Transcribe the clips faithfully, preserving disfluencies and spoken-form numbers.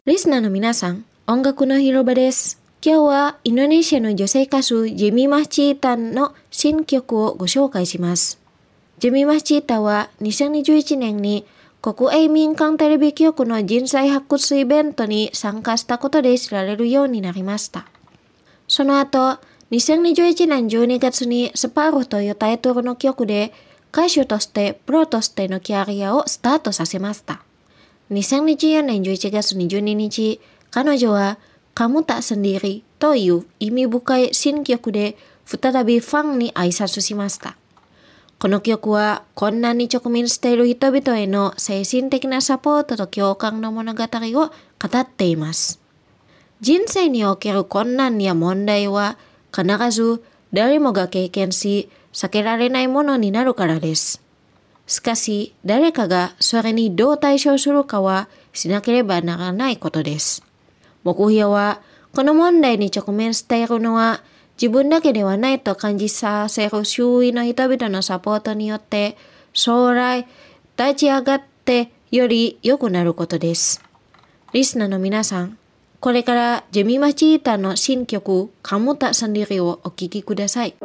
リスナーの皆さん、音楽の広場です。今日はインドネシアの女性歌手ジェミマチータンの新曲をご紹介します。ジェミマチータはにせんにじゅういちねんに国営民間テレビ局の人材発掘イベントに参加したことで知られるようになりました。その後、にせんにじゅういちねんじゅうにがつにスパロというタイトルの曲で歌手としてプロとしてのキャリアをスタートさせました。にせんにじゅうよねんじゅういちがつにじゅうににち、彼女はKamu Tak Sendiriという意味深い新曲で再びファンに挨拶しました。この曲は困難に直面している人々への精神的なサポートと共感の物語を語っています。人生における困難や問題は必ず誰もが経験し避けられないものになるからです。しかし誰かがそれにどう対処するかはしなければならないことです。目標はこの問題に直面しているのは自分だけではないと感じさせる周囲の人々のサポートによって将来立ち上がってより良くなることです。リスナーの皆さん、これからジェミマチータの新曲Kamu Tak Sendiriをお聴きください。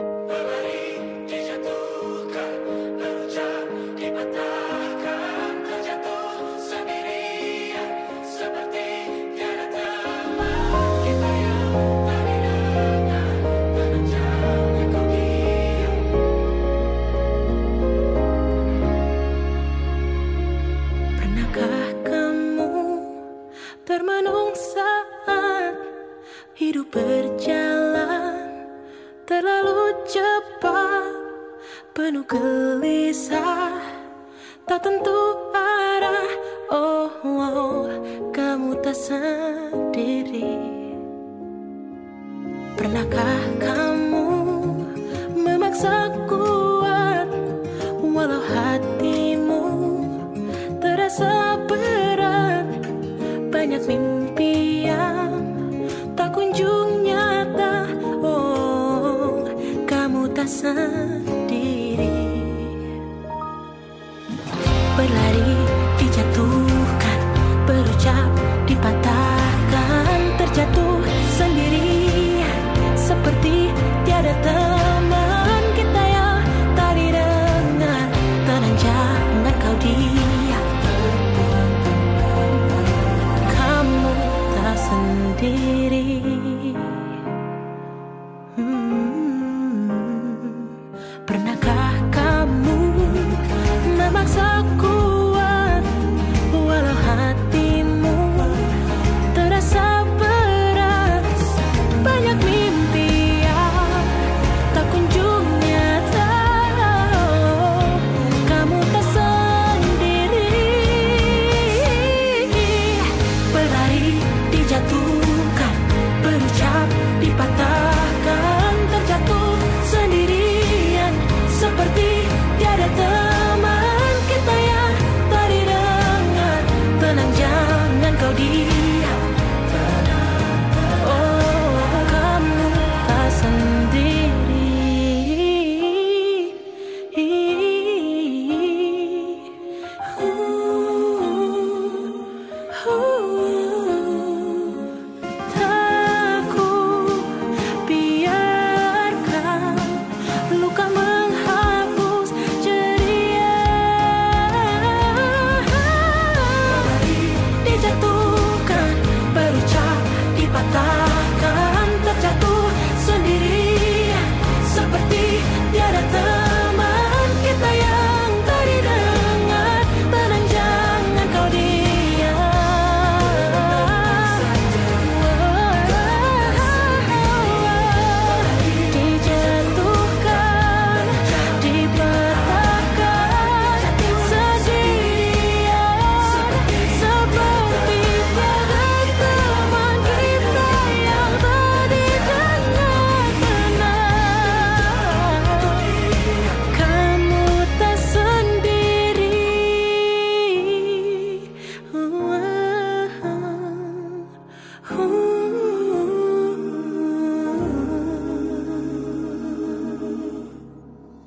Termenung saat hidup berjalan terlalu cepat, penuh gelisah, tak tentu arah. Oh, oh, kamu tak sendiri. Pernahkah kamu memaksa kuat walau hatimu terasa berat? Banyak mimpi yang tak kunjung nyata. Oh, kamu tak sendiri. Berlari dijatuhkan, berucap dipatahkan.